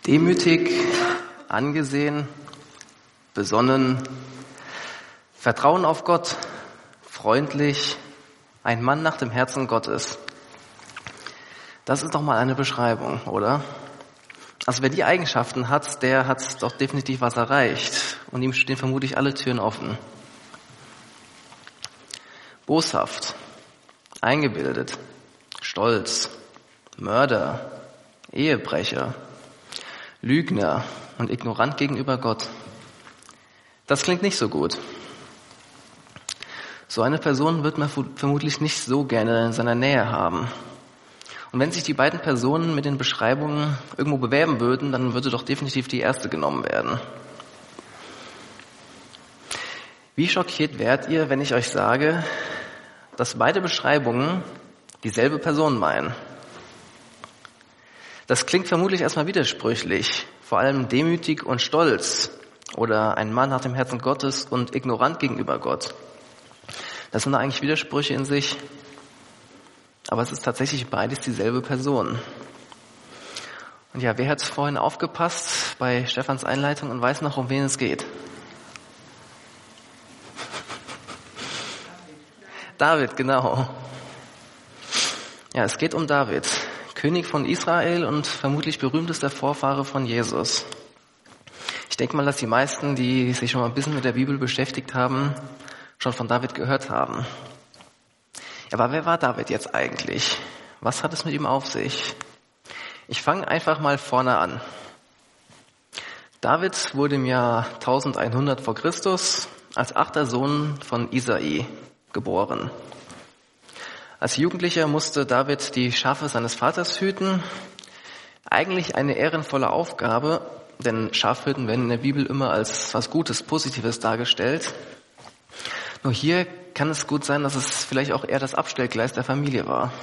Demütig, angesehen, besonnen, Vertrauen auf Gott, freundlich, ein Mann nach dem Herzen Gottes. Das ist doch mal eine Beschreibung, oder? Also wer die Eigenschaften hat, der hat doch definitiv was erreicht. Und ihm stehen vermutlich alle Türen offen. Boshaft, eingebildet, stolz, Mörder, Ehebrecher, Lügner und ignorant gegenüber Gott. Das klingt nicht so gut. So eine Person wird man vermutlich nicht so gerne in seiner Nähe haben. Und wenn sich die beiden Personen mit den Beschreibungen irgendwo bewerben würden, dann würde doch definitiv die erste genommen werden. Wie schockiert wärt ihr, wenn ich euch sage, dass beide Beschreibungen dieselbe Person meinen? Das klingt vermutlich erstmal widersprüchlich, vor allem demütig und stolz oder ein Mann nach dem Herzen Gottes und ignorant gegenüber Gott. Das sind eigentlich Widersprüche in sich, aber es ist tatsächlich beides dieselbe Person. Und ja, wer hat vorhin aufgepasst bei Stefans Einleitung und weiß noch, um wen es geht? David, genau. Ja, es geht um David, König von Israel und vermutlich berühmtester Vorfahre von Jesus. Ich denke mal, dass die meisten, die sich schon mal ein bisschen mit der Bibel beschäftigt haben, schon von David gehört haben. Aber wer war David jetzt eigentlich? Was hat es mit ihm auf sich? Ich fange einfach mal vorne an. David wurde im Jahr 1100 vor Christus als 8. Sohn von Isai geboren. Als Jugendlicher musste David die Schafe seines Vaters hüten. Eigentlich eine ehrenvolle Aufgabe, denn Schafhirten werden in der Bibel immer als was Gutes, Positives dargestellt. Nur hier kann es gut sein, dass es vielleicht auch eher das Abstellgleis der Familie war.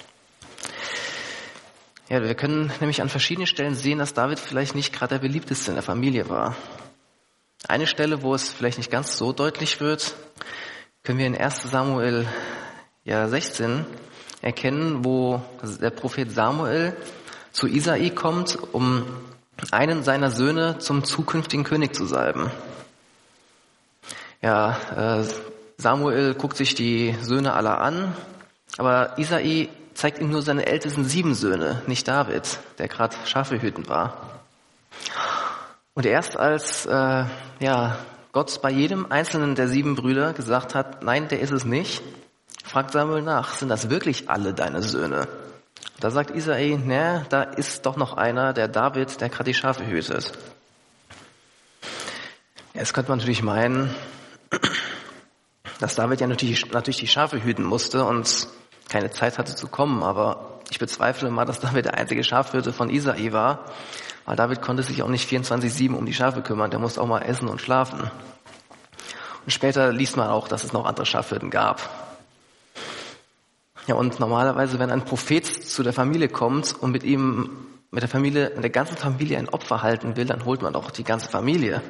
Ja, wir können nämlich an verschiedenen Stellen sehen, dass David vielleicht nicht gerade der beliebteste in der Familie war. Eine Stelle, wo es vielleicht nicht ganz so deutlich wird, können wir in 1. Samuel 16 erkennen, wo der Prophet Samuel zu Isai kommt, um einen seiner Söhne zum zukünftigen König zu salben. Ja, Samuel guckt sich die Söhne aller an, aber Isai zeigt ihm nur seine ältesten 7 Söhne, nicht David, der gerade Schafe hüten war. Und erst als Gott bei jedem einzelnen der 7 Brüder gesagt hat, nein, der ist es nicht, fragt Samuel nach, sind das wirklich alle deine Söhne? Da sagt Isai, da ist doch noch einer, der David, der gerade die Schafe hütet. Jetzt könnte man natürlich meinen, dass David ja natürlich die Schafe hüten musste und keine Zeit hatte zu kommen, aber ich bezweifle mal, dass David der einzige Schafhirte von Isai war, weil David konnte sich auch nicht 24/7 um die Schafe kümmern, der musste auch mal essen und schlafen. Und später liest man auch, dass es noch andere Schafhirten gab. Ja, und normalerweise, wenn ein Prophet zu der Familie kommt und mit der ganzen Familie ein Opfer halten will, dann holt man doch die ganze Familie.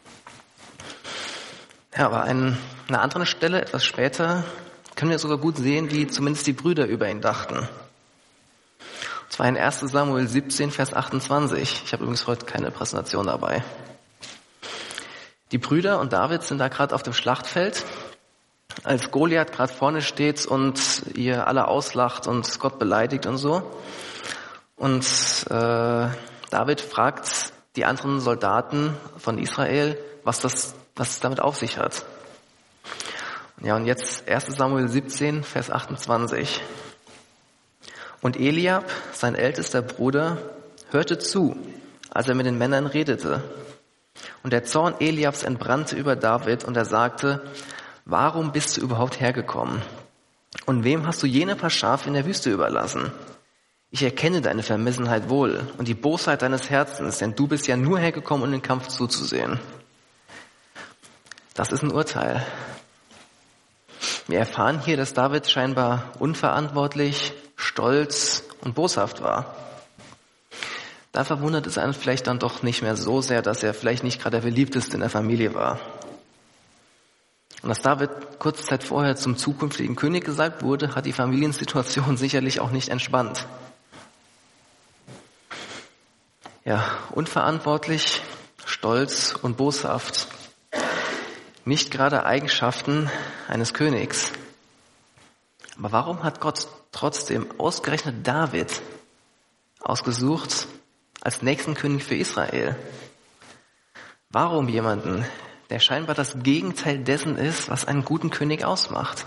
Ja, aber an einer anderen Stelle, etwas später, können wir sogar gut sehen, wie zumindest die Brüder über ihn dachten. Und zwar in 1. Samuel 17, Vers 28. Ich habe übrigens heute keine Präsentation dabei. Die Brüder und David sind da gerade auf dem Schlachtfeld, als Goliath gerade vorne steht und ihr alle auslacht und Gott beleidigt und so. Und David fragt die anderen Soldaten von Israel, was es damit auf sich hat. Ja, und jetzt 1. Samuel 17, Vers 28. Und Eliab, sein ältester Bruder, hörte zu, als er mit den Männern redete. Und der Zorn Eliabs entbrannte über David und er sagte, warum bist du überhaupt hergekommen? Und wem hast du jene paar Schafe in der Wüste überlassen? Ich erkenne deine Vermissenheit wohl und die Bosheit deines Herzens, denn du bist ja nur hergekommen, um den Kampf zuzusehen. Das ist ein Urteil. Wir erfahren hier, dass David scheinbar unverantwortlich, stolz und boshaft war. Da verwundert es einen vielleicht dann doch nicht mehr so sehr, dass er vielleicht nicht gerade der beliebteste in der Familie war. Und dass David kurze Zeit vorher zum zukünftigen König gesalbt wurde, hat die Familiensituation sicherlich auch nicht entspannt. unverantwortlich, stolz und boshaft. Nicht gerade Eigenschaften eines Königs. Aber warum hat Gott trotzdem ausgerechnet David ausgesucht als nächsten König für Israel? Warum jemanden, der scheinbar das Gegenteil dessen ist, was einen guten König ausmacht?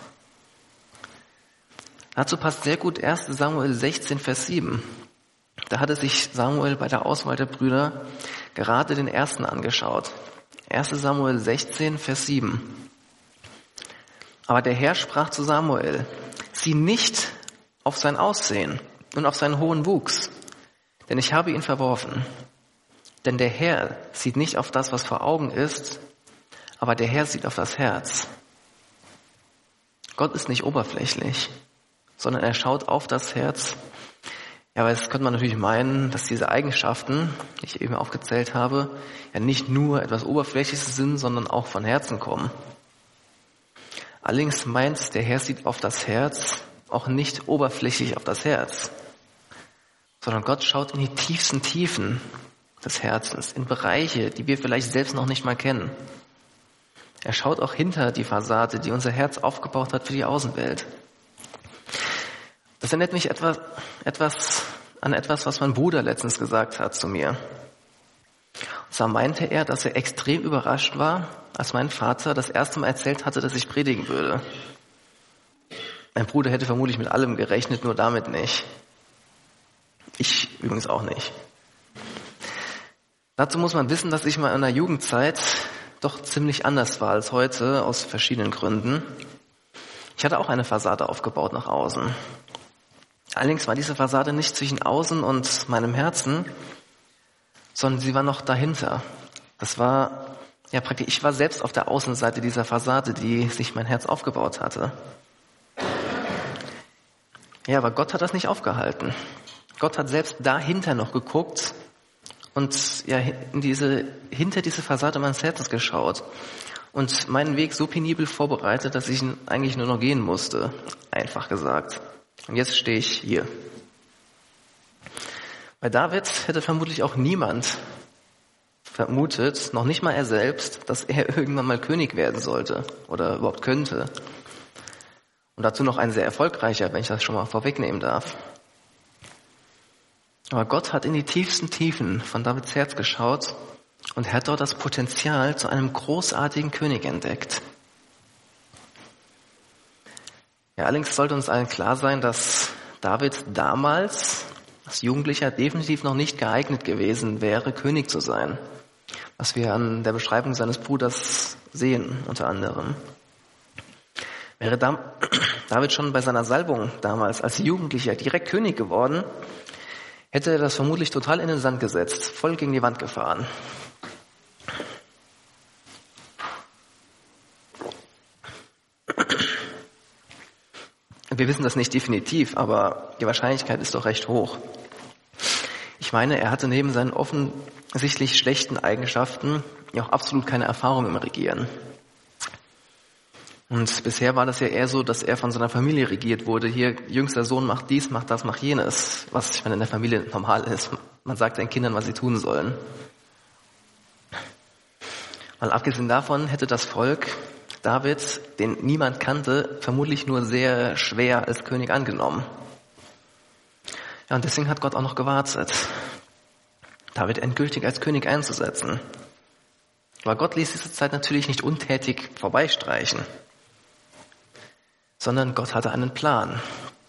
Dazu passt sehr gut 1. Samuel 16, Vers 7. Da hatte sich Samuel bei der Auswahl der Brüder gerade den ersten angeschaut. 1. Samuel 16, Vers 7. Aber der Herr sprach zu Samuel: Sieh nicht auf sein Aussehen und auf seinen hohen Wuchs, denn ich habe ihn verworfen. Denn der Herr sieht nicht auf das, was vor Augen ist, aber der Herr sieht auf das Herz. Gott ist nicht oberflächlich, sondern er schaut auf das Herz. Ja, aber jetzt könnte man natürlich meinen, dass diese Eigenschaften, die ich eben aufgezählt habe, ja nicht nur etwas Oberflächliches sind, sondern auch von Herzen kommen. Allerdings meint, der Herr sieht auf das Herz auch nicht oberflächlich auf das Herz, sondern Gott schaut in die tiefsten Tiefen des Herzens, in Bereiche, die wir vielleicht selbst noch nicht mal kennen. Er schaut auch hinter die Fassade, die unser Herz aufgebaut hat für die Außenwelt. Das erinnert mich an etwas, was mein Bruder letztens gesagt hat zu mir. Und zwar meinte er, dass er extrem überrascht war, als mein Vater das erste Mal erzählt hatte, dass ich predigen würde. Mein Bruder hätte vermutlich mit allem gerechnet, nur damit nicht. Ich übrigens auch nicht. Dazu muss man wissen, dass ich mal in der Jugendzeit doch ziemlich anders war als heute, aus verschiedenen Gründen. Ich hatte auch eine Fassade aufgebaut nach außen. Allerdings war diese Fassade nicht zwischen außen und meinem Herzen, sondern sie war noch dahinter. Das war ja praktisch, ich war selbst auf der Außenseite dieser Fassade, die sich mein Herz aufgebaut hatte. Ja, aber Gott hat das nicht aufgehalten. Gott hat selbst dahinter noch geguckt und ja hinter diese Fassade meines Herzens geschaut und meinen Weg so penibel vorbereitet, dass ich ihn eigentlich nur noch gehen musste, einfach gesagt. Und jetzt stehe ich hier. Bei David hätte vermutlich auch niemand vermutet, noch nicht mal er selbst, dass er irgendwann mal König werden sollte oder überhaupt könnte. Und dazu noch ein sehr erfolgreicher, wenn ich das schon mal vorwegnehmen darf. Aber Gott hat in die tiefsten Tiefen von Davids Herz geschaut und hat dort das Potenzial zu einem großartigen König entdeckt. Ja, allerdings sollte uns allen klar sein, dass David damals als Jugendlicher definitiv noch nicht geeignet gewesen wäre, König zu sein. Was wir an der Beschreibung seines Bruders sehen, unter anderem. Wäre David schon bei seiner Salbung damals als Jugendlicher direkt König geworden, hätte er das vermutlich total in den Sand gesetzt, voll gegen die Wand gefahren. Wir wissen das nicht definitiv, aber die Wahrscheinlichkeit ist doch recht hoch. Ich meine, er hatte neben seinen offensichtlich schlechten Eigenschaften ja auch absolut keine Erfahrung im Regieren. Und bisher war das ja eher so, dass er von seiner Familie regiert wurde. Hier, jüngster Sohn macht dies, macht das, macht jenes. Was ich meine, in der Familie normal ist. Man sagt den Kindern, was sie tun sollen. Mal abgesehen davon hätte das Volk David, den niemand kannte, vermutlich nur sehr schwer als König angenommen. Ja, und deswegen hat Gott auch noch gewartet, David endgültig als König einzusetzen. Aber Gott ließ diese Zeit natürlich nicht untätig vorbeistreichen, sondern Gott hatte einen Plan.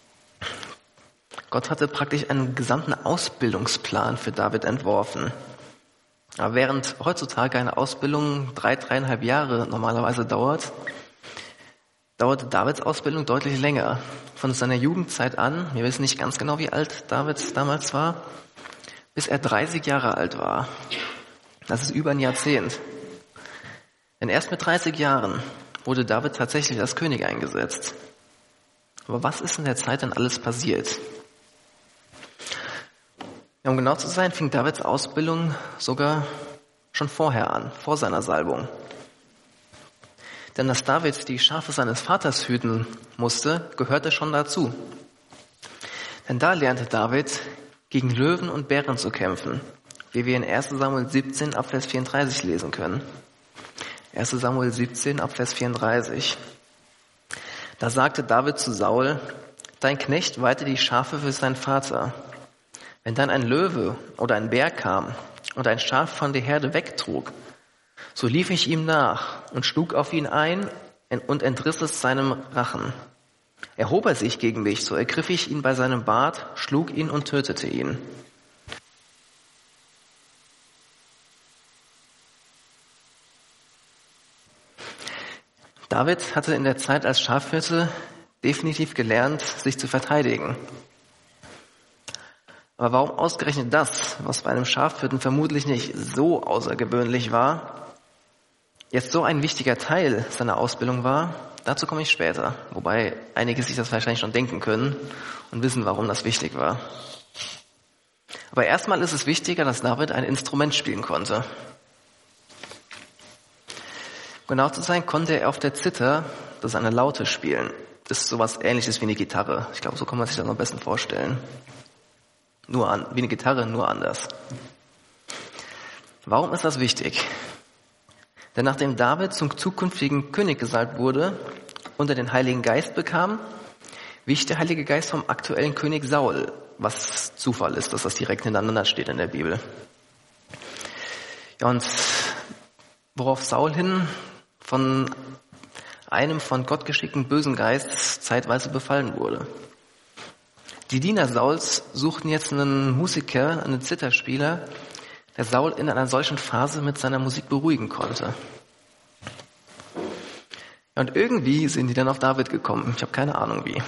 Gott hatte praktisch einen gesamten Ausbildungsplan für David entworfen. Aber während heutzutage eine Ausbildung 3,5 Jahre normalerweise dauerte Davids Ausbildung deutlich länger. Von seiner Jugendzeit an, wir wissen nicht ganz genau, wie alt David damals war, bis er 30 Jahre alt war. Das ist über ein Jahrzehnt. Denn erst mit 30 Jahren wurde David tatsächlich als König eingesetzt. Aber was ist in der Zeit denn alles passiert? Um genau zu sein, fing Davids Ausbildung sogar schon vorher an, vor seiner Salbung. Denn dass David die Schafe seines Vaters hüten musste, gehörte schon dazu. Denn da lernte David, gegen Löwen und Bären zu kämpfen wie wir in 1. Samuel 17 ab Vers 34 lesen können. 1. Samuel 17 ab Vers 34. Da sagte David zu Saul: Dein Knecht weihte die Schafe für seinen Vater. Wenn dann ein Löwe oder ein Bär kam und ein Schaf von der Herde wegtrug, so lief ich ihm nach und schlug auf ihn ein und entriss es seinem Rachen. Erhob er sich gegen mich, so ergriff ich ihn bei seinem Bart, schlug ihn und tötete ihn. David hatte in der Zeit als Schafhirte definitiv gelernt, sich zu verteidigen. Aber warum ausgerechnet das, was bei einem Schafhirten vermutlich nicht so außergewöhnlich war, jetzt so ein wichtiger Teil seiner Ausbildung war, dazu komme ich später. Wobei einige sich das wahrscheinlich schon denken können und wissen, warum das wichtig war. Aber erstmal ist es wichtiger, dass David ein Instrument spielen konnte. Genau zu sein, konnte er auf der Zither, das ist eine Laute, spielen. Das ist sowas Ähnliches wie eine Gitarre. Ich glaube, so kann man sich das am besten vorstellen. Wie eine Gitarre, nur anders. Warum ist das wichtig? Denn nachdem David zum zukünftigen König gesalbt wurde und er den Heiligen Geist bekam, wich der Heilige Geist vom aktuellen König Saul, was Zufall ist, dass das direkt hintereinander steht in der Bibel. Ja, und worauf Saul hin von einem von Gott geschickten bösen Geist zeitweise befallen wurde. Die Diener Sauls suchten jetzt einen Musiker, einen Zitherspieler, der Saul in einer solchen Phase mit seiner Musik beruhigen konnte. Ja, und irgendwie sind die dann auf David gekommen. Ich habe keine Ahnung wie.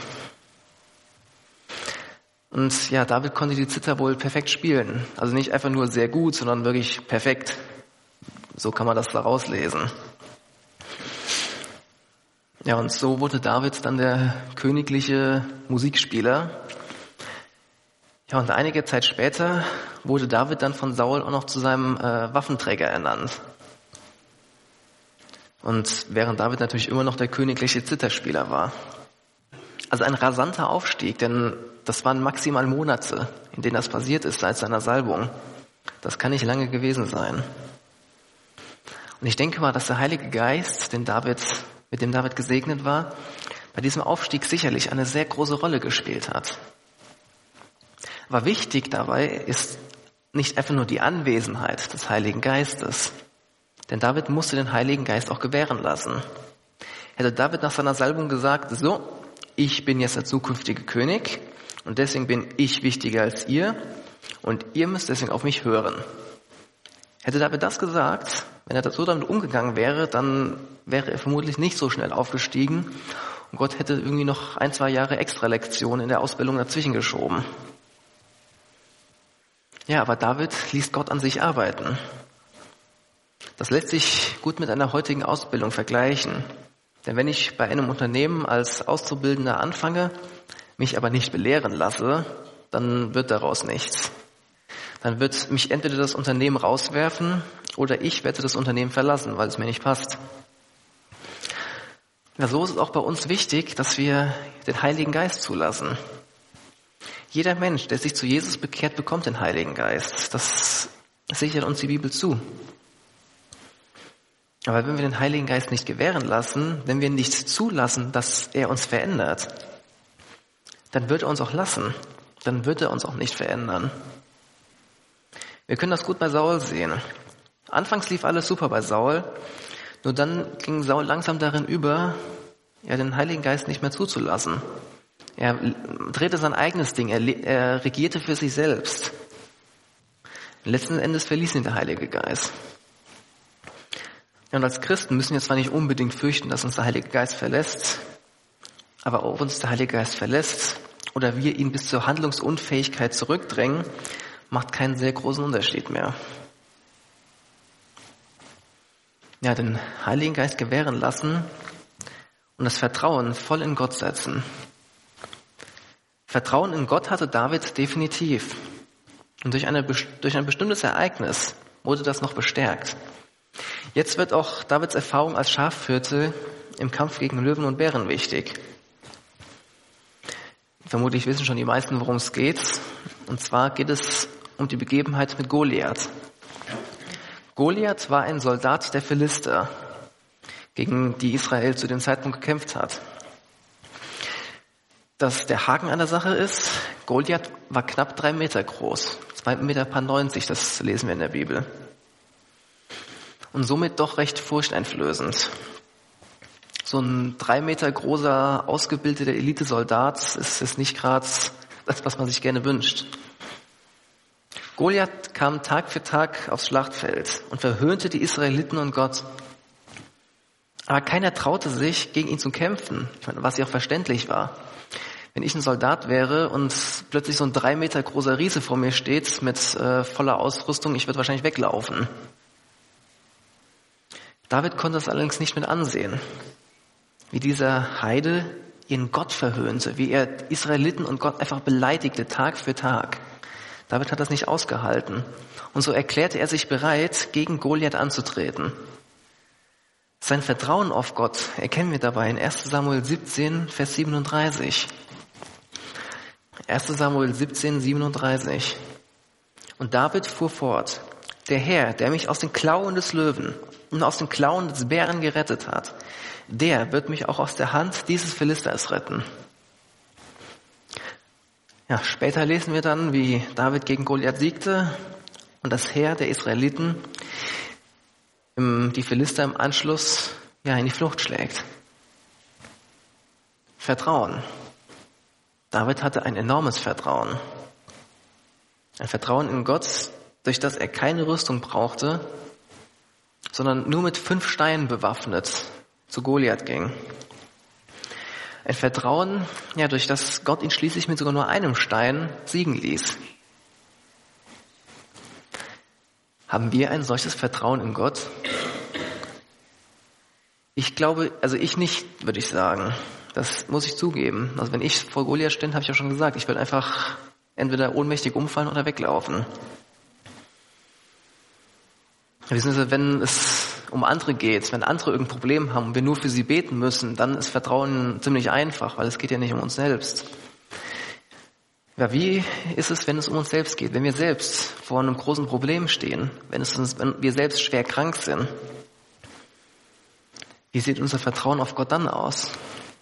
Und ja, David konnte die Zither wohl perfekt spielen. Also nicht einfach nur sehr gut, sondern wirklich perfekt. So kann man das da rauslesen. Ja, und so wurde David dann der königliche Musikspieler. Ja, und einige Zeit später wurde David dann von Saul auch noch zu seinem Waffenträger ernannt. Und während David natürlich immer noch der königliche Zitherspieler war. Also ein rasanter Aufstieg, denn das waren maximal Monate, in denen das passiert ist seit seiner Salbung. Das kann nicht lange gewesen sein. Und ich denke mal, dass der Heilige Geist, mit dem David gesegnet war, bei diesem Aufstieg sicherlich eine sehr große Rolle gespielt hat. Aber wichtig dabei ist nicht einfach nur die Anwesenheit des Heiligen Geistes. Denn David musste den Heiligen Geist auch gewähren lassen. Hätte David nach seiner Salbung gesagt, so, ich bin jetzt der zukünftige König und deswegen bin ich wichtiger als ihr und ihr müsst deswegen auf mich hören. Hätte David das gesagt, wenn er so damit umgegangen wäre, dann wäre er vermutlich nicht so schnell aufgestiegen und Gott hätte irgendwie noch 1-2 Jahre extra Lektionen in der Ausbildung dazwischen geschoben. Ja, aber David ließ Gott an sich arbeiten. Das lässt sich gut mit einer heutigen Ausbildung vergleichen. Denn wenn ich bei einem Unternehmen als Auszubildender anfange, mich aber nicht belehren lasse, dann wird daraus nichts. Dann wird mich entweder das Unternehmen rauswerfen oder ich werde das Unternehmen verlassen, weil es mir nicht passt. Ja, so ist es auch bei uns wichtig, dass wir den Heiligen Geist zulassen. Jeder Mensch, der sich zu Jesus bekehrt, bekommt den Heiligen Geist. Das sichert uns die Bibel zu. Aber wenn wir den Heiligen Geist nicht gewähren lassen, wenn wir nicht zulassen, dass er uns verändert, dann wird er uns auch lassen. Dann wird er uns auch nicht verändern. Wir können das gut bei Saul sehen. Anfangs lief alles super bei Saul, nur dann ging Saul langsam darin über, den Heiligen Geist nicht mehr zuzulassen. Er drehte sein eigenes Ding, er regierte für sich selbst. Letzten Endes verließ ihn der Heilige Geist. Ja, und als Christen müssen wir zwar nicht unbedingt fürchten, dass uns der Heilige Geist verlässt, aber ob uns der Heilige Geist verlässt oder wir ihn bis zur Handlungsunfähigkeit zurückdrängen, macht keinen sehr großen Unterschied mehr. Ja, den Heiligen Geist gewähren lassen und das Vertrauen voll in Gott setzen. Vertrauen in Gott hatte David definitiv. Und durch ein bestimmtes Ereignis wurde das noch bestärkt. Jetzt wird auch Davids Erfahrung als Schafhirte im Kampf gegen Löwen und Bären wichtig. Vermutlich wissen schon die meisten, worum es geht. Und zwar geht es um die Begebenheit mit Goliath. Goliath war ein Soldat der Philister, gegen die Israel zu dem Zeitpunkt gekämpft hat. Der Haken an der Sache ist, Goliath war knapp 3 Meter groß, 2,90 Meter, das lesen wir in der Bibel. Und somit doch recht furchteinflößend. So ein 3 Meter großer, ausgebildeter Elitesoldat ist nicht gerade das, was man sich gerne wünscht. Goliath kam Tag für Tag aufs Schlachtfeld und verhöhnte die Israeliten und Gott. Aber keiner traute sich, gegen ihn zu kämpfen, was ja auch verständlich war. Wenn ich ein Soldat wäre und plötzlich so ein 3 Meter großer Riese vor mir steht mit voller Ausrüstung, ich würde wahrscheinlich weglaufen. David konnte das allerdings nicht mit ansehen, wie dieser Heide ihren Gott verhöhnte, wie er Israeliten und Gott einfach beleidigte, Tag für Tag. David hat das nicht ausgehalten. Und so erklärte er sich bereit, gegen Goliath anzutreten. Sein Vertrauen auf Gott erkennen wir dabei in 1. Samuel 17, Vers 37. 1. Samuel 17, 37. Und David fuhr fort: Der Herr, der mich aus den Klauen des Löwen und aus den Klauen des Bären gerettet hat, der wird mich auch aus der Hand dieses Philisters retten. Ja, später lesen wir dann, wie David gegen Goliath siegte und das Heer der Israeliten die Philister im Anschluss in die Flucht schlägt. Vertrauen. David hatte ein enormes Vertrauen. Ein Vertrauen in Gott, durch das er keine Rüstung brauchte, sondern nur mit 5 Steinen bewaffnet zu Goliath ging. Ein Vertrauen, durch das Gott ihn schließlich mit sogar nur einem Stein siegen ließ. Haben wir ein solches Vertrauen in Gott? Ich glaube, ich nicht, würde ich sagen. Das muss ich zugeben. Also wenn ich vor Goliath stehe, habe ich ja schon gesagt, ich würde einfach entweder ohnmächtig umfallen oder weglaufen. Wissen Sie, wenn es um andere geht, wenn andere irgendein Problem haben und wir nur für sie beten müssen, dann ist Vertrauen ziemlich einfach, weil es geht ja nicht um uns selbst. Ja, wie ist es, wenn es um uns selbst geht, wenn wir selbst vor einem großen Problem stehen, wenn wir selbst schwer krank sind? Wie sieht unser Vertrauen auf Gott dann aus?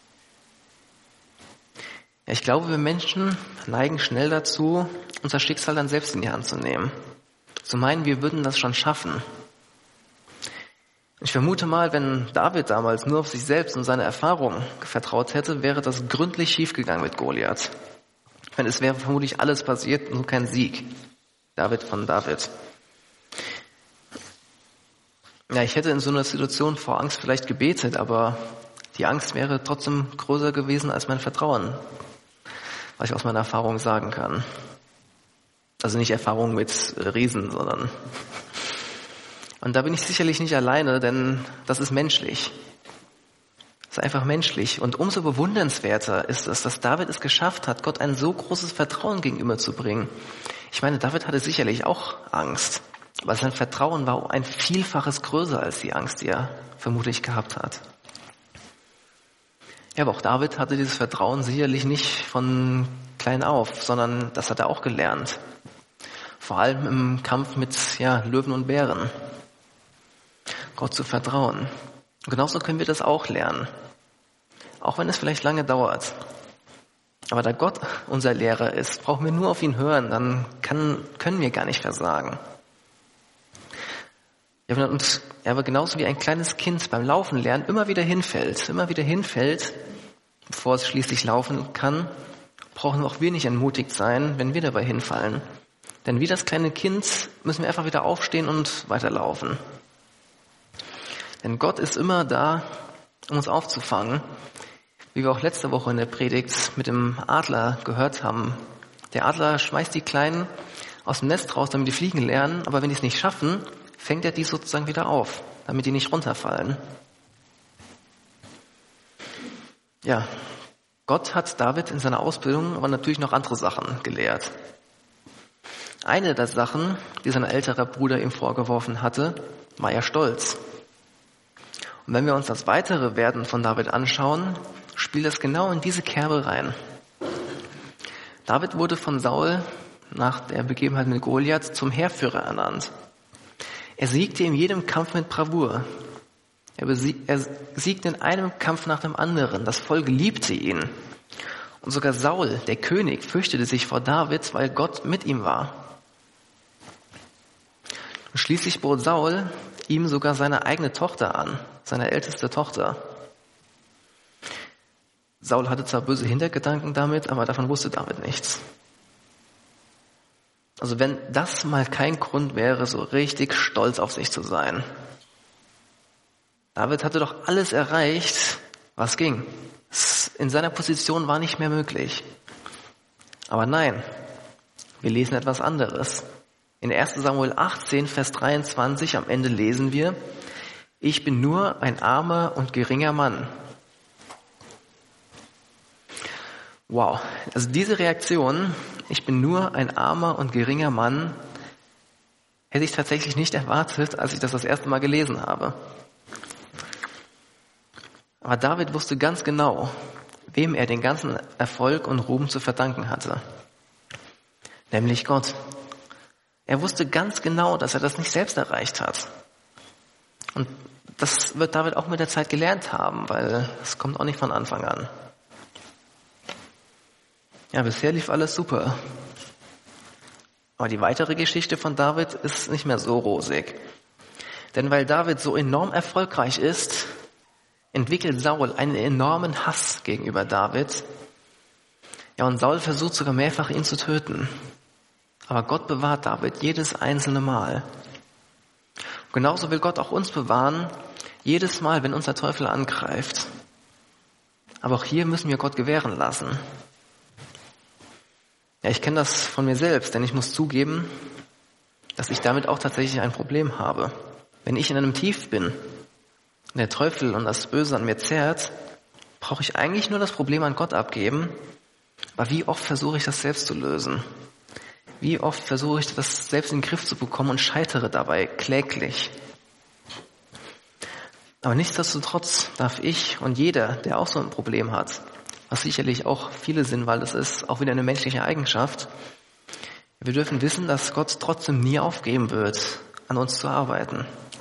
Ja, ich glaube, wir Menschen neigen schnell dazu, unser Schicksal dann selbst in die Hand zu nehmen. Zu meinen, wir würden das schon schaffen. Ich vermute mal, wenn David damals nur auf sich selbst und seine Erfahrung vertraut hätte, wäre das gründlich schiefgegangen mit Goliath. Es wäre vermutlich alles passiert, nur kein Sieg. David. Ja, ich hätte in so einer Situation vor Angst vielleicht gebetet, aber die Angst wäre trotzdem größer gewesen als mein Vertrauen, was ich aus meiner Erfahrung sagen kann. Also nicht Erfahrung mit Riesen, sondern... Und da bin ich sicherlich nicht alleine, denn das ist menschlich. Das ist einfach menschlich. Und umso bewundernswerter ist es, dass David es geschafft hat, Gott ein so großes Vertrauen gegenüberzubringen. Ich meine, David hatte sicherlich auch Angst, aber sein Vertrauen war ein Vielfaches größer als die Angst, die er vermutlich gehabt hat. Ja, aber auch David hatte dieses Vertrauen sicherlich nicht von klein auf, sondern das hat er auch gelernt. Vor allem im Kampf mit Löwen und Bären. Gott zu vertrauen. Und genauso können wir das auch lernen. Auch wenn es vielleicht lange dauert. Aber da Gott unser Lehrer ist, brauchen wir nur auf ihn hören, dann können wir gar nicht versagen. Ja, und er aber genauso wie ein kleines Kind beim Laufen lernen immer wieder hinfällt, bevor es schließlich laufen kann, brauchen auch wir nicht entmutigt sein, wenn wir dabei hinfallen. Denn wie das kleine Kind müssen wir einfach wieder aufstehen und weiterlaufen. Denn Gott ist immer da, um uns aufzufangen, wie wir auch letzte Woche in der Predigt mit dem Adler gehört haben. Der Adler schmeißt die Kleinen aus dem Nest raus, damit die fliegen lernen, aber wenn die es nicht schaffen, fängt er die sozusagen wieder auf, damit die nicht runterfallen. Ja, Gott hat David in seiner Ausbildung aber natürlich noch andere Sachen gelehrt. Eine der Sachen, die sein älterer Bruder ihm vorgeworfen hatte, war ja Stolz. Und wenn wir uns das weitere Werden von David anschauen, spielt das genau in diese Kerbe rein. David wurde von Saul nach der Begebenheit mit Goliath zum Heerführer ernannt. Er siegte in jedem Kampf mit Bravour. Er siegte in einem Kampf nach dem anderen. Das Volk liebte ihn. Und sogar Saul, der König, fürchtete sich vor David, weil Gott mit ihm war. Und schließlich bot Saul ihm sogar seine eigene Tochter an, seine älteste Tochter. Saul hatte zwar böse Hintergedanken damit, aber davon wusste David nichts. Also wenn das mal kein Grund wäre, so richtig stolz auf sich zu sein. David hatte doch alles erreicht, was ging. In seiner Position war nicht mehr möglich. Aber nein, wir lesen etwas anderes. In 1. Samuel 18, Vers 23 am Ende lesen wir: Ich bin nur ein armer und geringer Mann. Wow, also diese Reaktion, ich bin nur ein armer und geringer Mann, hätte ich tatsächlich nicht erwartet, als ich das erste Mal gelesen habe. Aber David wusste ganz genau, wem er den ganzen Erfolg und Ruhm zu verdanken hatte. Nämlich Gott. Er wusste ganz genau, dass er das nicht selbst erreicht hat. Und das wird David auch mit der Zeit gelernt haben, weil es kommt auch nicht von Anfang an. Ja, bisher lief alles super. Aber die weitere Geschichte von David ist nicht mehr so rosig. Denn weil David so enorm erfolgreich ist, entwickelt Saul einen enormen Hass gegenüber David. Ja, und Saul versucht sogar mehrfach, ihn zu töten. Aber Gott bewahrt David jedes einzelne Mal. Und genauso will Gott auch uns bewahren, jedes Mal, wenn uns der Teufel angreift. Aber auch hier müssen wir Gott gewähren lassen. Ja, ich kenne das von mir selbst, denn ich muss zugeben, dass ich damit auch tatsächlich ein Problem habe. Wenn ich in einem Tief bin, und der Teufel und das Böse an mir zerrt, brauche ich eigentlich nur das Problem an Gott abgeben. Aber wie oft versuche ich das selbst zu lösen? Wie oft versuche ich das selbst in den Griff zu bekommen und scheitere dabei kläglich? Aber nichtsdestotrotz darf ich und jeder, der auch so ein Problem hat, was sicherlich auch viele sind, weil das ist auch wieder eine menschliche Eigenschaft, wir dürfen wissen, dass Gott trotzdem nie aufgeben wird, an uns zu arbeiten.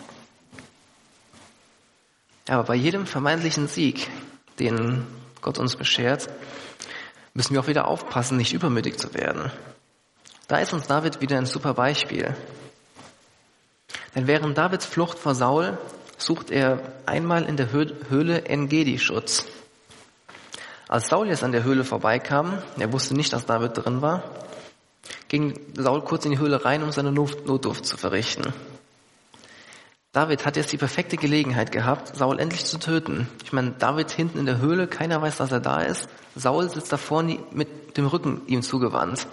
Ja, aber bei jedem vermeintlichen Sieg, den Gott uns beschert, müssen wir auch wieder aufpassen, nicht übermütig zu werden. Da ist uns David wieder ein super Beispiel. Denn während Davids Flucht vor Saul sucht er einmal in der Höhle En-Gedi Schutz. Als Saul jetzt an der Höhle vorbeikam, er wusste nicht, dass David drin war, ging Saul kurz in die Höhle rein, um seine Notdurft zu verrichten. David hat jetzt die perfekte Gelegenheit gehabt, Saul endlich zu töten. Ich meine, David hinten in der Höhle, keiner weiß, dass er da ist. Saul sitzt da vorne mit dem Rücken ihm zugewandt.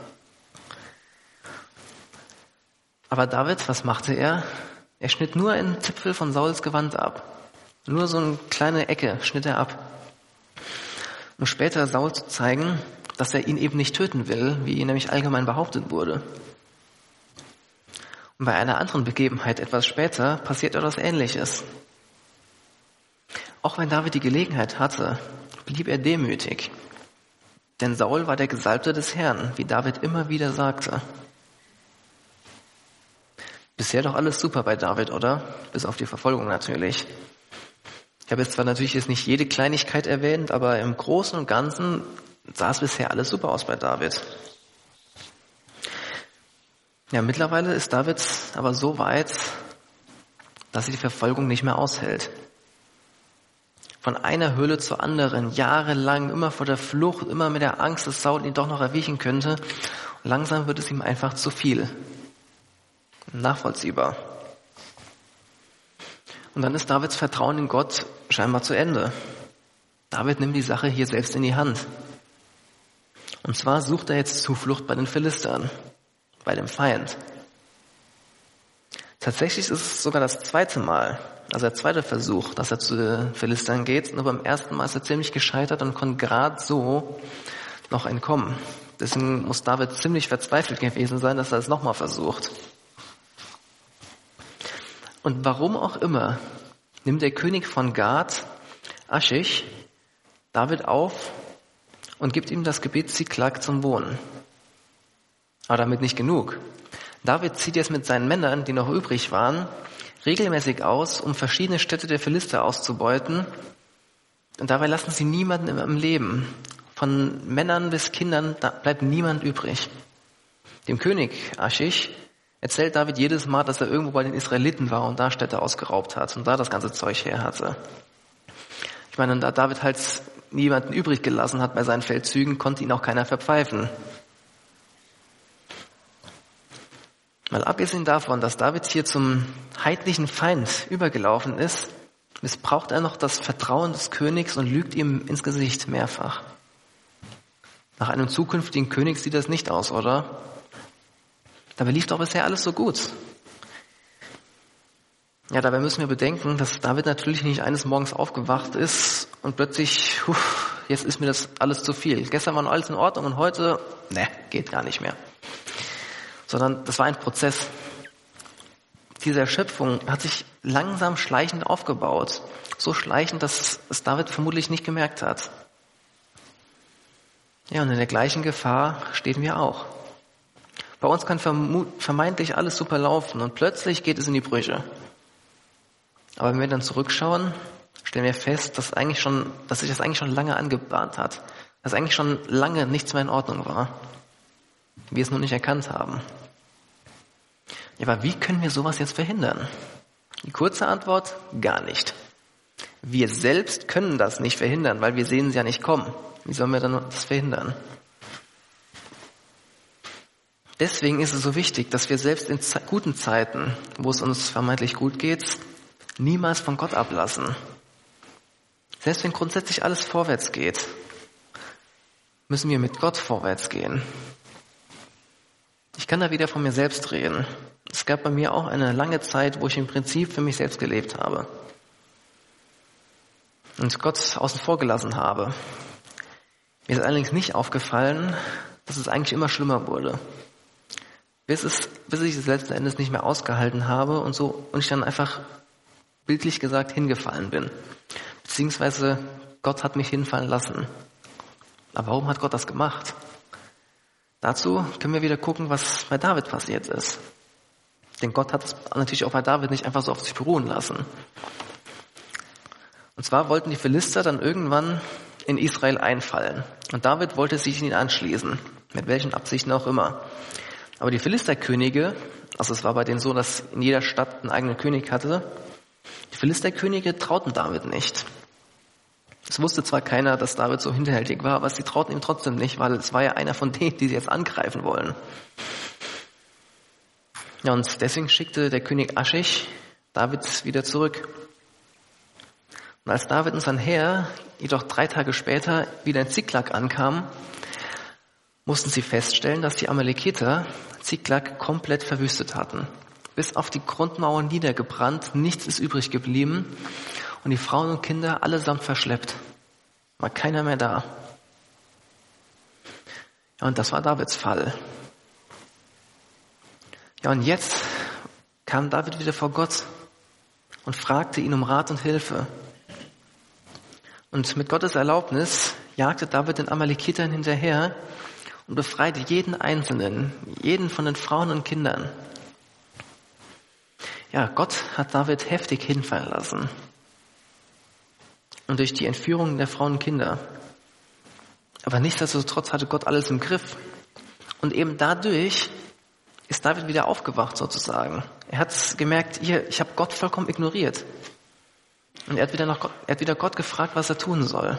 Aber David, was machte er? Er schnitt nur einen Zipfel von Sauls Gewand ab. Nur so eine kleine Ecke schnitt er ab. Um später Saul zu zeigen, dass er ihn eben nicht töten will, wie ihn nämlich allgemein behauptet wurde. Und bei einer anderen Begebenheit etwas später passiert etwas Ähnliches. Auch wenn David die Gelegenheit hatte, blieb er demütig. Denn Saul war der Gesalbte des Herrn, wie David immer wieder sagte. Bisher doch alles super bei David, oder? Bis auf die Verfolgung natürlich. Ich habe jetzt zwar natürlich jetzt nicht jede Kleinigkeit erwähnt, aber im Großen und Ganzen sah es bisher alles super aus bei David. Ja, mittlerweile ist David aber so weit, dass er die Verfolgung nicht mehr aushält. Von einer Höhle zur anderen, jahrelang, immer vor der Flucht, immer mit der Angst, dass Saul ihn doch noch erwischen könnte. Und langsam wird es ihm einfach zu viel. Nachvollziehbar. Und dann ist Davids Vertrauen in Gott scheinbar zu Ende. David nimmt die Sache hier selbst in die Hand. Und zwar sucht er jetzt Zuflucht bei den Philistern, bei dem Feind. Tatsächlich ist es sogar das zweite Mal, also der zweite Versuch, dass er zu den Philistern geht. Nur beim ersten Mal ist er ziemlich gescheitert und konnte gerade so noch entkommen. Deswegen muss David ziemlich verzweifelt gewesen sein, dass er es nochmal versucht. Und warum auch immer nimmt der König von Gad, Achish, David auf und gibt ihm das Gebiet Ziklag zum Wohnen. Aber damit nicht genug. David zieht jetzt mit seinen Männern, die noch übrig waren, regelmäßig aus, um verschiedene Städte der Philister auszubeuten. Und dabei lassen sie niemanden im Leben. Von Männern bis Kindern, da bleibt niemand übrig. Dem König Achish erzählt David jedes Mal, dass er irgendwo bei den Israeliten war und da Städte ausgeraubt hat und da das ganze Zeug her hatte. Ich meine, da David halt niemanden übrig gelassen hat bei seinen Feldzügen, konnte ihn auch keiner verpfeifen. Mal abgesehen davon, dass David hier zum heidnischen Feind übergelaufen ist, missbraucht er noch das Vertrauen des Königs und lügt ihm ins Gesicht mehrfach. Nach einem zukünftigen König sieht das nicht aus, oder? Dabei lief doch bisher alles so gut. Ja, dabei müssen wir bedenken, dass David natürlich nicht eines Morgens aufgewacht ist und plötzlich, jetzt ist mir das alles zu viel. Gestern war noch alles in Ordnung und heute, geht gar nicht mehr. Sondern das war ein Prozess. Diese Erschöpfung hat sich langsam schleichend aufgebaut. So schleichend, dass es David vermutlich nicht gemerkt hat. Ja, und in der gleichen Gefahr stehen wir auch. Bei uns kann vermeintlich alles super laufen und plötzlich geht es in die Brüche. Aber wenn wir dann zurückschauen, stellen wir fest, dass sich das eigentlich schon lange angebahnt hat. Dass eigentlich schon lange nichts mehr in Ordnung war. Wir es nur nicht erkannt haben. Ja, aber wie können wir sowas jetzt verhindern? Die kurze Antwort, gar nicht. Wir selbst können das nicht verhindern, weil wir sehen es ja nicht kommen. Wie sollen wir dann das verhindern? Deswegen ist es so wichtig, dass wir selbst in guten Zeiten, wo es uns vermeintlich gut geht, niemals von Gott ablassen. Selbst wenn grundsätzlich alles vorwärts geht, müssen wir mit Gott vorwärts gehen. Ich kann da wieder von mir selbst reden. Es gab bei mir auch eine lange Zeit, wo ich im Prinzip für mich selbst gelebt habe und Gott außen vor gelassen habe. Mir ist allerdings nicht aufgefallen, dass es eigentlich immer schlimmer wurde. Bis ich es letzten Endes nicht mehr ausgehalten habe und ich dann einfach bildlich gesagt hingefallen bin. Beziehungsweise Gott hat mich hinfallen lassen. Aber warum hat Gott das gemacht? Dazu können wir wieder gucken, was bei David passiert ist. Denn Gott hat es natürlich auch bei David nicht einfach so auf sich beruhen lassen. Und zwar wollten die Philister dann irgendwann in Israel einfallen. Und David wollte sich ihnen anschließen. Mit welchen Absichten auch immer. Aber die Philisterkönige, also es war bei denen so, dass in jeder Stadt einen eigenen König hatte, die Philisterkönige trauten David nicht. Es wusste zwar keiner, dass David so hinterhältig war, aber sie trauten ihm trotzdem nicht, weil es war ja einer von denen, die sie jetzt angreifen wollen. Ja, und deswegen schickte der König Achish David wieder zurück. Und als David und sein Heer jedoch 3 Tage später wieder in Ziklag ankamen, mussten sie feststellen, dass die Amalekiter Ziklag komplett verwüstet hatten. Bis auf die Grundmauern niedergebrannt, nichts ist übrig geblieben und die Frauen und Kinder allesamt verschleppt. War keiner mehr da. Ja, und das war Davids Fall. Ja, und jetzt kam David wieder vor Gott und fragte ihn um Rat und Hilfe. Und mit Gottes Erlaubnis jagte David den Amalekitern hinterher und befreite jeden Einzelnen, jeden von den Frauen und Kindern. Ja, Gott hat David heftig hinfallen lassen. Und durch die Entführung der Frauen und Kinder. Aber nichtsdestotrotz hatte Gott alles im Griff. Und eben dadurch ist David wieder aufgewacht sozusagen. Er hat gemerkt, ich habe Gott vollkommen ignoriert. Und er hat wieder Gott gefragt, was er tun soll.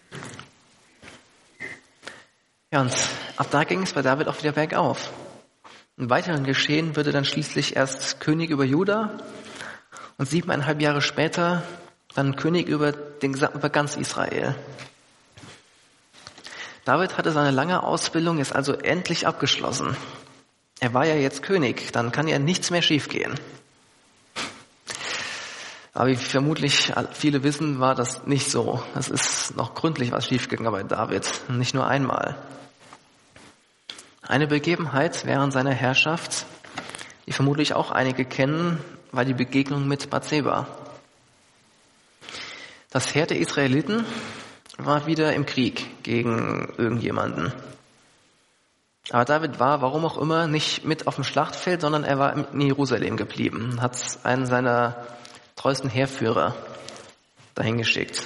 Ja, und ab da ging es bei David auch wieder bergauf. Im weiteren Geschehen wurde dann schließlich erst König über Juda und 7,5 Jahre später dann König über ganz Israel. David hatte seine lange Ausbildung jetzt also endlich abgeschlossen. Er war ja jetzt König, dann kann ja nichts mehr schiefgehen. Aber wie vermutlich viele wissen, war das nicht so. Es ist noch gründlich was schiefgegangen bei David, nicht nur einmal. Eine Begebenheit während seiner Herrschaft, die vermutlich auch einige kennen, war die Begegnung mit Bathseba. Das Heer der Israeliten war wieder im Krieg gegen irgendjemanden. Aber David war, warum auch immer, nicht mit auf dem Schlachtfeld, sondern er war in Jerusalem geblieben, hat einen seiner treuesten Heerführer dahin geschickt.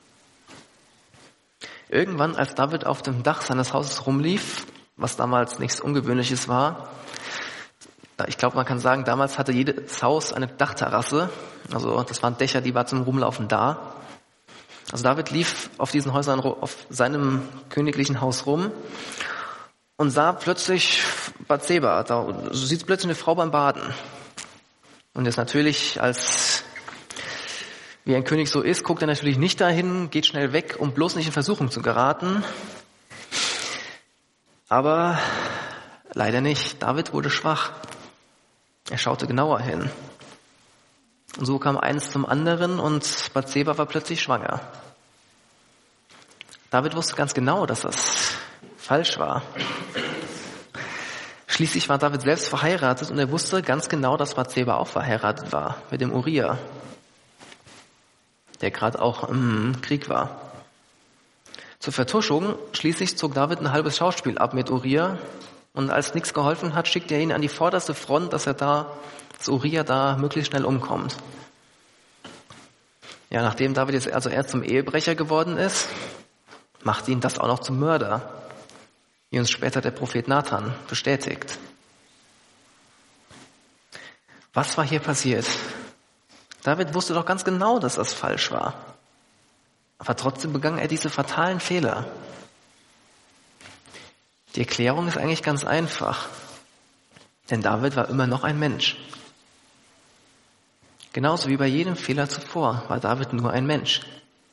Irgendwann, als David auf dem Dach seines Hauses rumlief, was damals nichts Ungewöhnliches war, ich glaube, man kann sagen, damals hatte jedes Haus eine Dachterrasse, also das waren Dächer, die waren zum Rumlaufen da. Also David lief auf diesen Häusern, auf seinem königlichen Haus rum und sah plötzlich Bathseba, da sieht plötzlich eine Frau beim Baden. Und jetzt natürlich, wie ein König so ist, guckt er natürlich nicht dahin, geht schnell weg, um bloß nicht in Versuchung zu geraten. Aber leider nicht. David wurde schwach. Er schaute genauer hin. Und so kam eins zum anderen und Bathseba war plötzlich schwanger. David wusste ganz genau, dass das falsch war. Schließlich war David selbst verheiratet und er wusste ganz genau, dass Bathseba auch verheiratet war mit dem Uria, der gerade auch im Krieg war. Zur Vertuschung schließlich zog David ein halbes Schauspiel ab mit Uria und als nichts geholfen hat, schickte er ihn an die vorderste Front, dass Uria da möglichst schnell umkommt. Ja, nachdem David jetzt also erst zum Ehebrecher geworden ist, macht ihn das auch noch zum Mörder, wie uns später der Prophet Nathan bestätigt. Was war hier passiert? David wusste doch ganz genau, dass das falsch war. Aber trotzdem begann er diese fatalen Fehler. Die Erklärung ist eigentlich ganz einfach. Denn David war immer noch ein Mensch. Genauso wie bei jedem Fehler zuvor war David nur ein Mensch.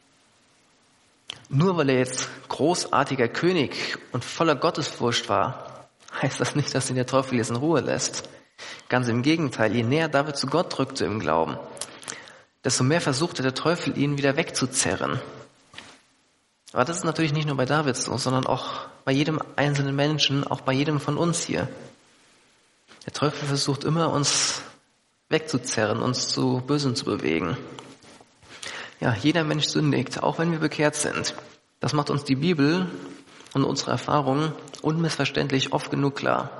Nur weil er jetzt großartiger König und voller Gottesfurcht war, heißt das nicht, dass ihn der Teufel jetzt in Ruhe lässt. Ganz im Gegenteil, je näher David zu Gott rückte im Glauben, desto mehr versuchte der Teufel, ihn wieder wegzuzerren. Aber das ist natürlich nicht nur bei David so, sondern auch bei jedem einzelnen Menschen, auch bei jedem von uns hier. Der Teufel versucht immer, uns wegzuzerren, uns zu Bösen zu bewegen. Ja, jeder Mensch sündigt, auch wenn wir bekehrt sind. Das macht uns die Bibel und unsere Erfahrungen unmissverständlich oft genug klar.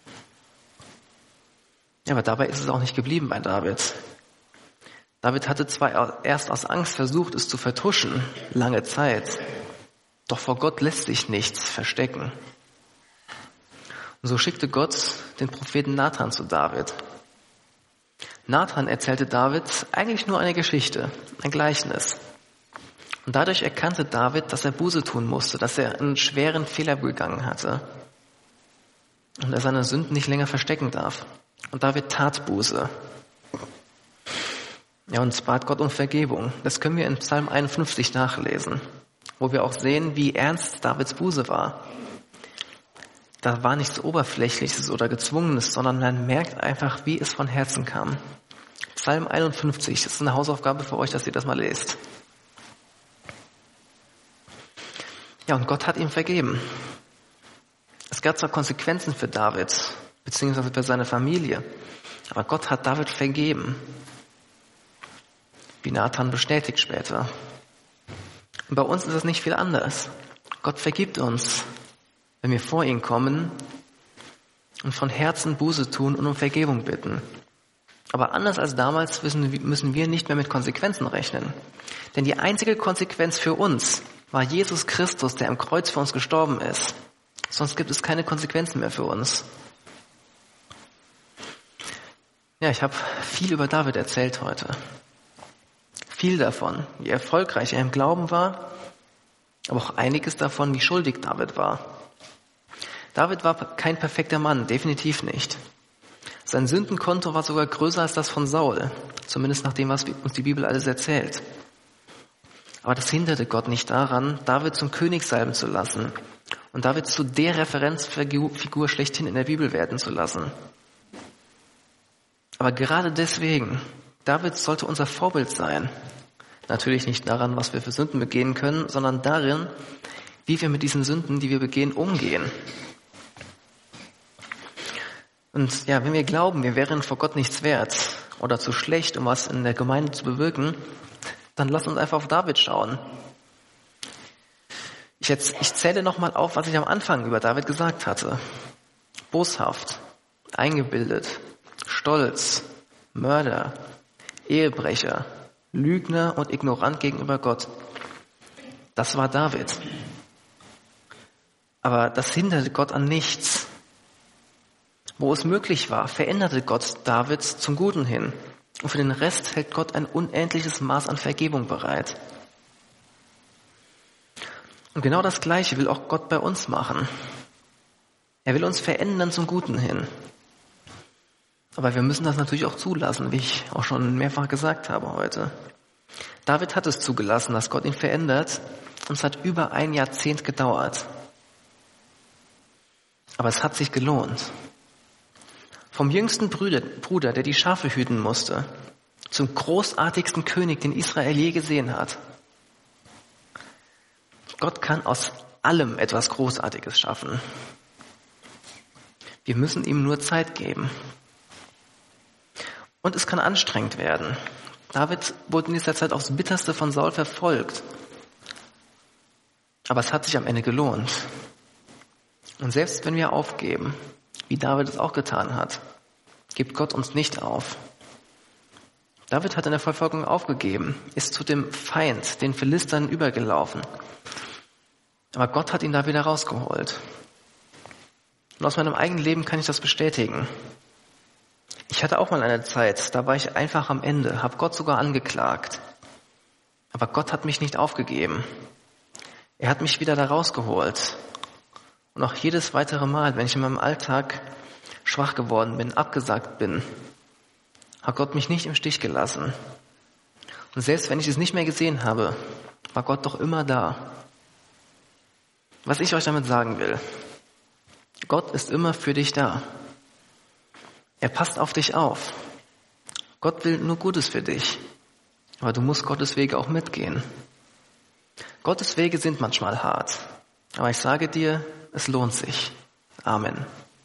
Ja, aber dabei ist es auch nicht geblieben bei David. David hatte zwar erst aus Angst versucht, es zu vertuschen, lange Zeit. Doch vor Gott lässt sich nichts verstecken. Und so schickte Gott den Propheten Nathan zu David. Nathan erzählte David eigentlich nur eine Geschichte, ein Gleichnis. Und dadurch erkannte David, dass er Buße tun musste, dass er einen schweren Fehler begangen hatte. Und er seine Sünden nicht länger verstecken darf. Und David tat Buße. Ja, und bat Gott um Vergebung. Das können wir in Psalm 51 nachlesen, wo wir auch sehen, wie ernst Davids Buße war. Da war nichts Oberflächliches oder Gezwungenes, sondern man merkt einfach, wie es von Herzen kam. Psalm 51, das ist eine Hausaufgabe für euch, dass ihr das mal lest. Ja, und Gott hat ihm vergeben. Es gab zwar Konsequenzen für David, beziehungsweise für seine Familie, aber Gott hat David vergeben. Wie Nathan bestätigt später. Und bei uns ist es nicht viel anders. Gott vergibt uns, wenn wir vor ihn kommen und von Herzen Buße tun und um Vergebung bitten. Aber anders als damals müssen wir nicht mehr mit Konsequenzen rechnen. Denn die einzige Konsequenz für uns war Jesus Christus, der am Kreuz für uns gestorben ist. Sonst gibt es keine Konsequenzen mehr für uns. Ja, ich habe viel über David erzählt heute. Viel davon, wie erfolgreich er im Glauben war, aber auch einiges davon, wie schuldig David war. David war kein perfekter Mann, definitiv nicht. Sein Sündenkonto war sogar größer als das von Saul, zumindest nach dem, was uns die Bibel alles erzählt. Aber das hinderte Gott nicht daran, David zum König salben zu lassen und David zu der Referenzfigur schlechthin in der Bibel werden zu lassen. Aber gerade deswegen, David sollte unser Vorbild sein. Natürlich nicht daran, was wir für Sünden begehen können, sondern darin, wie wir mit diesen Sünden, die wir begehen, umgehen. Und ja, wenn wir glauben, wir wären vor Gott nichts wert oder zu schlecht, um was in der Gemeinde zu bewirken, dann lass uns einfach auf David schauen. Ich zähle nochmal auf, was ich am Anfang über David gesagt hatte. boshaft, eingebildet, stolz, Mörder, Ehebrecher, Lügner und ignorant gegenüber Gott. Das war David. Aber das hinderte Gott an nichts. Wo es möglich war, veränderte Gott David zum Guten hin. Und für den Rest hält Gott ein unendliches Maß an Vergebung bereit. Und genau das Gleiche will auch Gott bei uns machen. Er will uns verändern zum Guten hin. Aber wir müssen das natürlich auch zulassen, wie ich auch schon mehrfach gesagt habe heute. David hat es zugelassen, dass Gott ihn verändert, und es hat über 1 Jahrzehnt gedauert. Aber es hat sich gelohnt. Vom jüngsten Bruder, der die Schafe hüten musste, zum großartigsten König, den Israel je gesehen hat. Gott kann aus allem etwas Großartiges schaffen. Wir müssen ihm nur Zeit geben. Und es kann anstrengend werden. David wurde in dieser Zeit aufs Bitterste von Saul verfolgt. Aber es hat sich am Ende gelohnt. Und selbst wenn wir aufgeben, wie David es auch getan hat, gibt Gott uns nicht auf. David hat in der Verfolgung aufgegeben, ist zu dem Feind, den Philistern, übergelaufen. Aber Gott hat ihn da wieder rausgeholt. Und aus meinem eigenen Leben kann ich das bestätigen. Ich hatte auch mal eine Zeit, da war ich einfach am Ende, habe Gott sogar angeklagt. Aber Gott hat mich nicht aufgegeben. Er hat mich wieder da rausgeholt. Und auch jedes weitere Mal, wenn ich in meinem Alltag schwach geworden bin, abgesagt bin, hat Gott mich nicht im Stich gelassen. Und selbst wenn ich es nicht mehr gesehen habe, war Gott doch immer da. Was ich euch damit sagen will: Gott ist immer für dich da. Er passt auf dich auf. Gott will nur Gutes für dich. Aber du musst Gottes Wege auch mitgehen. Gottes Wege sind manchmal hart. Aber ich sage dir, es lohnt sich. Amen.